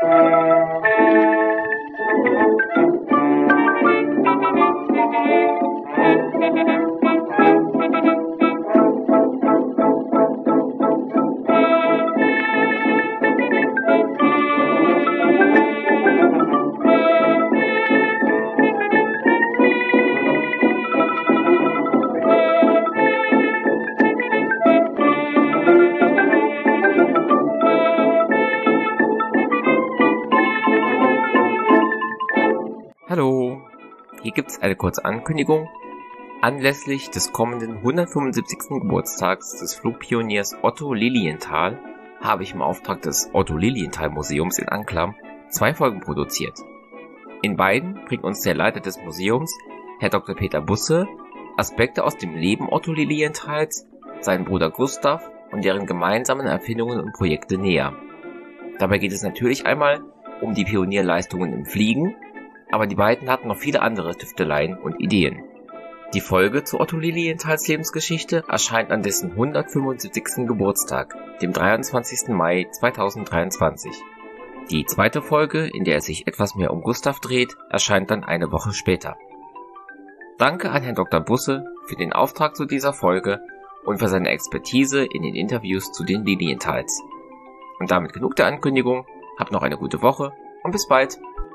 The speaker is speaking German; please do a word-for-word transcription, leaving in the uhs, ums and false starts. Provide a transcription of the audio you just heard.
Hallo, hier gibt's eine kurze Ankündigung. Anlässlich des kommenden hundertfünfundsiebzigsten Geburtstags des Flugpioniers Otto Lilienthal habe ich im Auftrag des Otto Lilienthal Museums in Anklam zwei Folgen produziert. In beiden bringt uns der Leiter des Museums, Herr Doktor Peter Busse, Aspekte aus dem Leben Otto Lilienthals, seinen Bruder Gustav und deren gemeinsamen Erfindungen und Projekte näher. Dabei geht es natürlich einmal um die Pionierleistungen im Fliegen, aber die beiden hatten noch viele andere Tüfteleien und Ideen. Die Folge zu Otto Lilienthals Lebensgeschichte erscheint an dessen hundertfünfundsiebzigsten Geburtstag, dem dreiundzwanzigsten Mai zweitausenddreiundzwanzig. Die zweite Folge, in der es sich etwas mehr um Gustav dreht, erscheint dann eine Woche später. Danke an Herrn Doktor Busse für den Auftrag zu dieser Folge und für seine Expertise in den Interviews zu den Lilienthals. Und damit genug der Ankündigung, habt noch eine gute Woche und bis bald!